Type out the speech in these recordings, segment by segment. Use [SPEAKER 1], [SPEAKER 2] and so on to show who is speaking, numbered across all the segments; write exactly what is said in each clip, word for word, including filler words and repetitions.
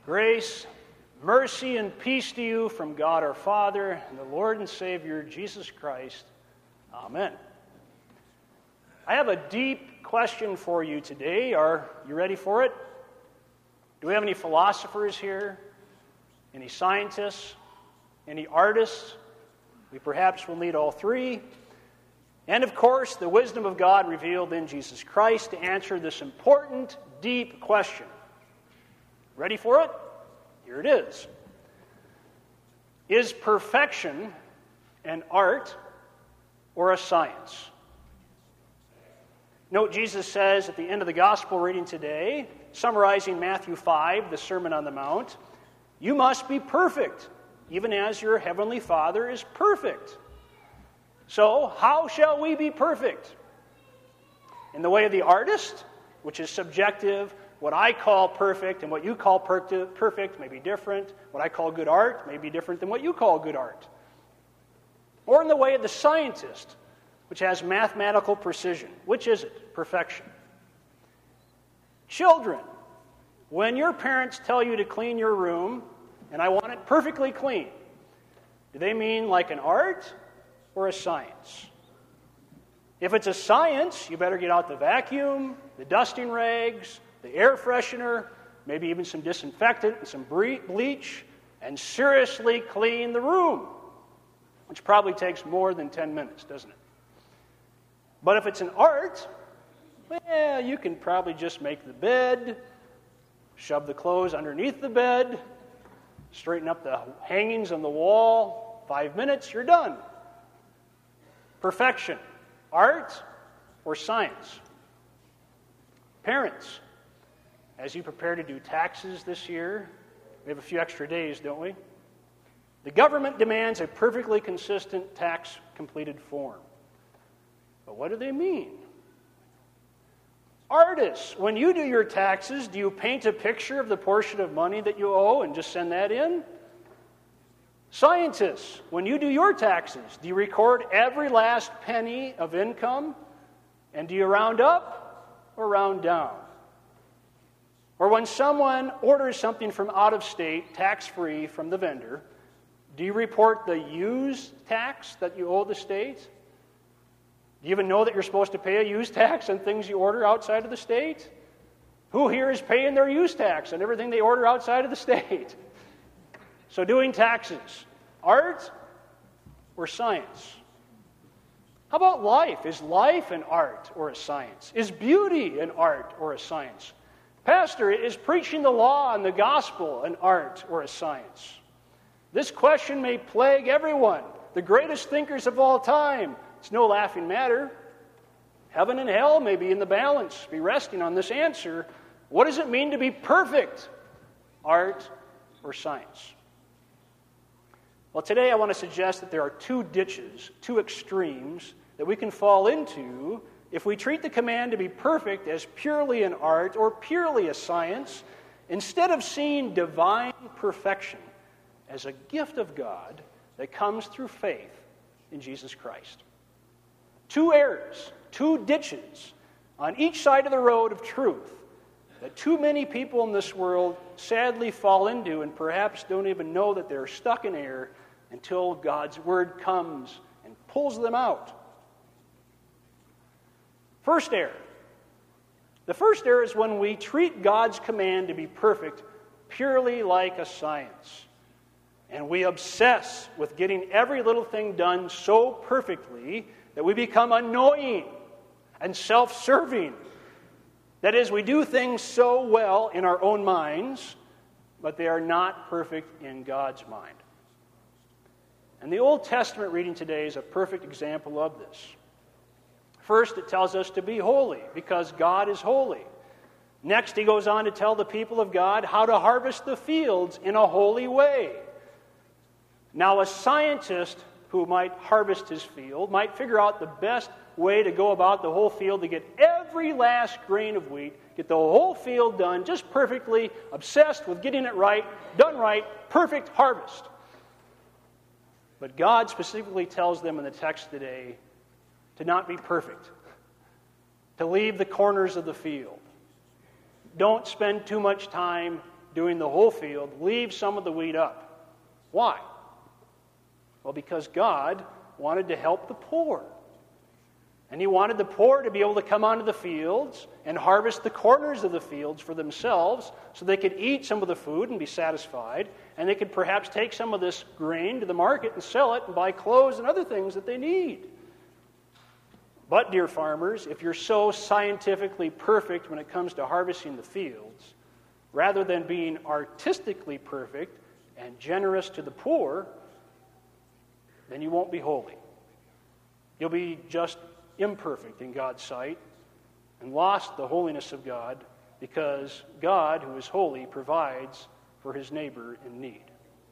[SPEAKER 1] Grace, mercy, and peace to you from God our Father and the Lord and Savior, Jesus Christ. Amen. I have a deep question for you today. Are you ready for it? Do we have any philosophers here? Any scientists? Any artists? We perhaps will need all three. And of course, the wisdom of God revealed in Jesus Christ to answer this important, deep question. Ready for it? Here it is. Is perfection an art or a science? Note Jesus says at the end of the gospel reading today, summarizing Matthew five, the Sermon on the Mount, you must be perfect, even as your heavenly Father is perfect. So, how shall we be perfect? In the way of the artist, which is subjective. What I call perfect and what you call per- perfect may be different. What I call good art may be different than what you call good art. Or in the way of the scientist, which has mathematical precision. Which is it? Perfection. Children, when your parents tell you to clean your room, and I want it perfectly clean, do they mean like an art or a science? If it's a science, you better get out the vacuum, the dusting rags, the air freshener, maybe even some disinfectant and some bleach, and seriously clean the room, which probably takes more than ten minutes, doesn't it? But if it's an art, well, you can probably just make the bed, shove the clothes underneath the bed, straighten up the hangings on the wall, five minutes, you're done. Perfection, art or science? Parents, as you prepare to do taxes this year, we have a few extra days, don't we? The government demands a perfectly consistent tax completed form. But what do they mean? Artists, when you do your taxes, do you paint a picture of the portion of money that you owe and just send that in? Scientists, when you do your taxes, do you record every last penny of income? And do you round up or round down? Or when someone orders something from out of state, tax-free from the vendor, do you report the use tax that you owe the state? Do you even know that you're supposed to pay a use tax on things you order outside of the state? Who here is paying their use tax on everything they order outside of the state? So doing taxes, art or science? How about life? Is life an art or a science? Is beauty an art or a science? Pastor, is preaching the law and the gospel an art or a science? This question may plague everyone, the greatest thinkers of all time. It's no laughing matter. Heaven and hell may be in the balance, be resting on this answer. What does it mean to be perfect? Art or science? Well, today I want to suggest that there are two ditches, two extremes that we can fall into if we treat the command to be perfect as purely an art or purely a science, instead of seeing divine perfection as a gift of God that comes through faith in Jesus Christ. Two errors, two ditches on each side of the road of truth that too many people in this world sadly fall into and perhaps don't even know that they're stuck in error until God's word comes and pulls them out. First error. The first error is when we treat God's command to be perfect purely like a science. And we obsess with getting every little thing done so perfectly that we become annoying and self-serving. That is, we do things so well in our own minds, but they are not perfect in God's mind. And the Old Testament reading today is a perfect example of this. First, it tells us to be holy, because God is holy. Next, he goes on to tell the people of God how to harvest the fields in a holy way. Now, a scientist who might harvest his field might figure out the best way to go about the whole field to get every last grain of wheat, get the whole field done just perfectly, obsessed with getting it right, done right, perfect harvest. But God specifically tells them in the text today to not be perfect, to leave the corners of the field. Don't spend too much time doing the whole field, leave some of the wheat up. Why? Well, because God wanted to help the poor. And he wanted the poor to be able to come onto the fields and harvest the corners of the fields for themselves so they could eat some of the food and be satisfied, and they could perhaps take some of this grain to the market and sell it and buy clothes and other things that they need. But, dear farmers, if you're so scientifically perfect when it comes to harvesting the fields, rather than being artistically perfect and generous to the poor, then you won't be holy. You'll be just imperfect in God's sight and lost the holiness of God, because God, who is holy, provides for his neighbor in need.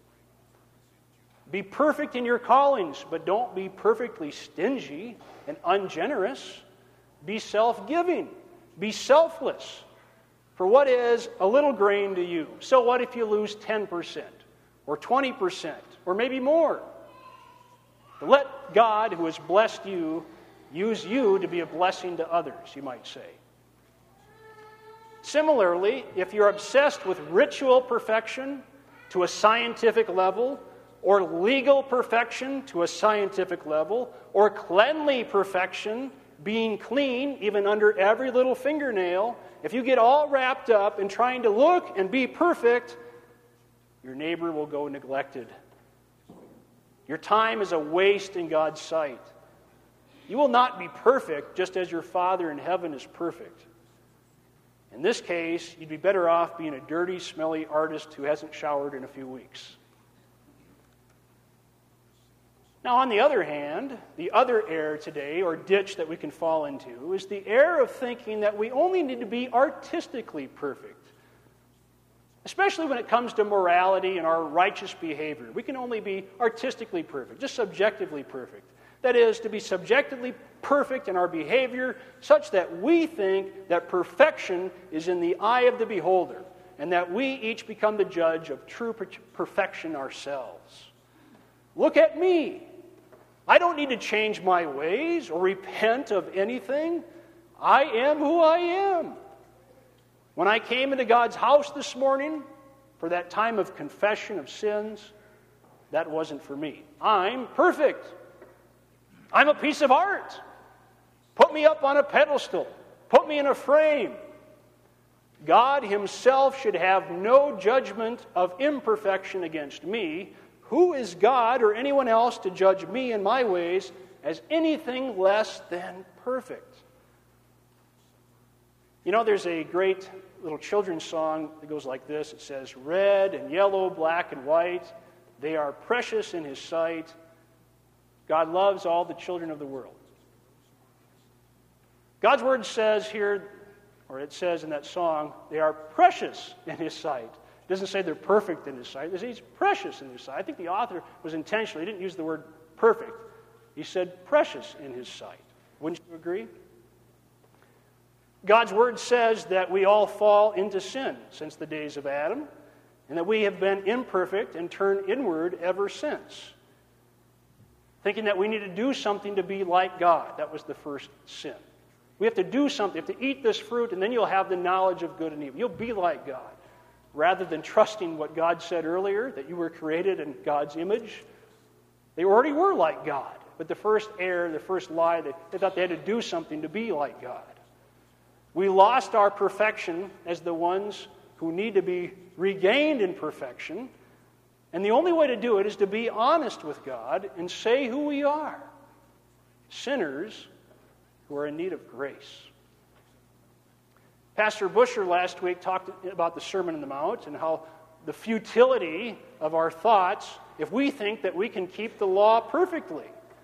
[SPEAKER 1] Be perfect in your callings, but don't be perfectly stingy and ungenerous. Be self-giving. Be selfless. For what is a little grain to you? So what if you lose ten percent or twenty percent or maybe more? Let God, who has blessed you, use you to be a blessing to others, you might say. Similarly, if you're obsessed with ritual perfection to a scientific level, or legal perfection to a scientific level, or cleanly perfection, being clean even under every little fingernail, if you get all wrapped up in trying to look and be perfect, your neighbor will go neglected. Your time is a waste in God's sight. You will not be perfect just as your Father in heaven is perfect. In this case, you'd be better off being a dirty, smelly artist who hasn't showered in a few weeks. Now, on the other hand, the other error today, or ditch that we can fall into, is the error of thinking that we only need to be artistically perfect. Especially when it comes to morality and our righteous behavior. We can only be artistically perfect, just subjectively perfect. That is, to be subjectively perfect in our behavior such that we think that perfection is in the eye of the beholder, and that we each become the judge of true perfection ourselves. Look at me. I don't need to change my ways or repent of anything. I am who I am. When I came into God's house this morning for that time of confession of sins, that wasn't for me. I'm perfect. I'm a piece of art. Put me up on a pedestal. Put me in a frame. God himself should have no judgment of imperfection against me. Who is God or anyone else to judge me and my ways as anything less than perfect? You know, there's a great little children's song that goes like this. It says, red and yellow, black and white, they are precious in his sight. God loves all the children of the world. God's word says here, or it says in that song, they are precious in his sight. It doesn't say they're perfect in his sight. It says he's precious in his sight. I think the author was intentional. He didn't use the word perfect. He said precious in his sight. Wouldn't you agree? God's word says that we all fall into sin since the days of Adam, and that we have been imperfect and turned inward ever since, thinking that we need to do something to be like God. That was the first sin. We have to do something. You have to eat this fruit, and then you'll have the knowledge of good and evil. You'll be like God. Rather than trusting what God said earlier, that you were created in God's image, they already were like God. But the first error, the first lie, they, they thought they had to do something to be like God. We lost our perfection as the ones who need to be regained in perfection. And the only way to do it is to be honest with God and say who we are. Sinners who are in need of grace. Pastor Busher last week talked about the Sermon on the Mount and how the futility of our thoughts if we think that we can keep the law perfectly.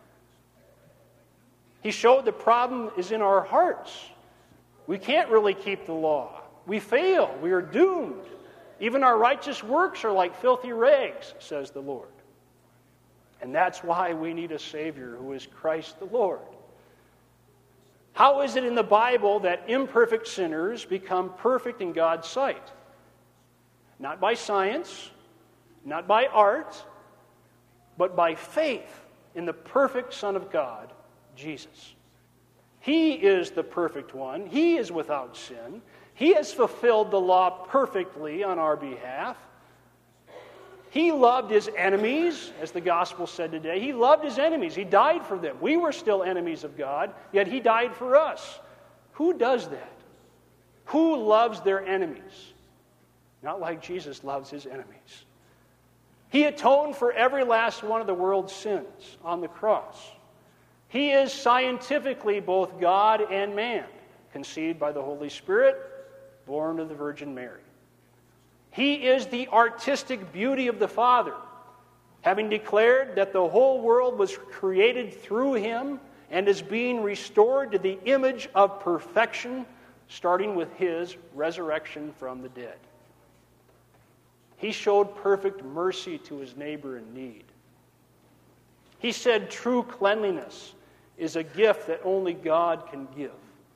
[SPEAKER 1] He showed the problem is in our hearts. We can't really keep the law. We fail. We are doomed. Even our righteous works are like filthy rags, says the Lord. And that's why we need a Savior who is Christ the Lord. How is it in the Bible that imperfect sinners become perfect in God's sight? Not by science, not by art, but by faith in the perfect Son of God, Jesus. He is the perfect one. He is without sin. He has fulfilled the law perfectly on our behalf. He loved his enemies, as the gospel said today. He loved his enemies. He died for them. We were still enemies of God, yet he died for us. Who does that? Who loves their enemies? Not like Jesus loves his enemies. He atoned for every last one of the world's sins on the cross. He is scientifically both God and man, conceived by the Holy Spirit, born of the Virgin Mary. He is the artistic beauty of the Father, having declared that the whole world was created through him and is being restored to the image of perfection, starting with his resurrection from the dead. He showed perfect mercy to his neighbor in need. He said true cleanliness is a gift that only God can give.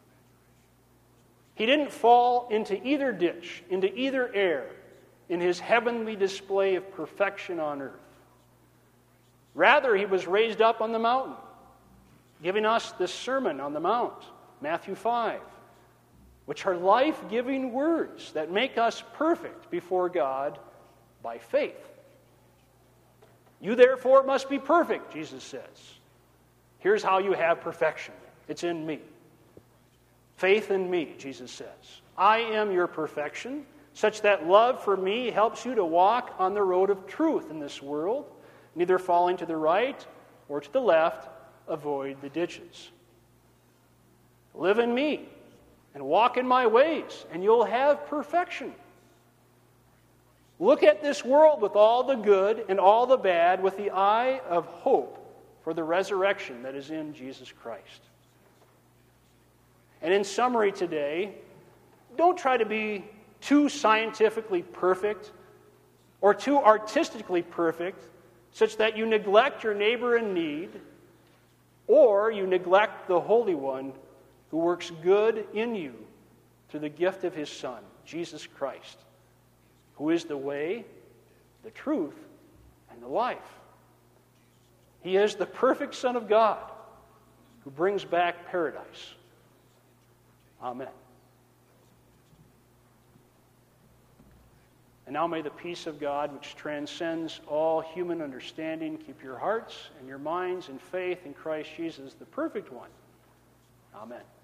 [SPEAKER 1] He didn't fall into either ditch, into either error, in his heavenly display of perfection on earth. Rather, he was raised up on the mountain, giving us the Sermon on the Mount, Matthew five, which are life-giving words that make us perfect before God by faith. You therefore must be perfect, Jesus says. Here's how you have perfection. It's in me. Faith in me, Jesus says. I am your perfection, such that love for me helps you to walk on the road of truth in this world, neither falling to the right or to the left, avoid the ditches. Live in me and walk in my ways, and you'll have perfection. Look at this world with all the good and all the bad with the eye of hope for the resurrection that is in Jesus Christ. And in summary today, don't try to be too scientifically perfect or too artistically perfect such that you neglect your neighbor in need, or you neglect the Holy One who works good in you through the gift of his Son, Jesus Christ, who is the way, the truth, and the life. He is the perfect Son of God who brings back paradise. Amen. And now may the peace of God, which transcends all human understanding, keep your hearts and your minds in faith in Christ Jesus, the perfect one. Amen.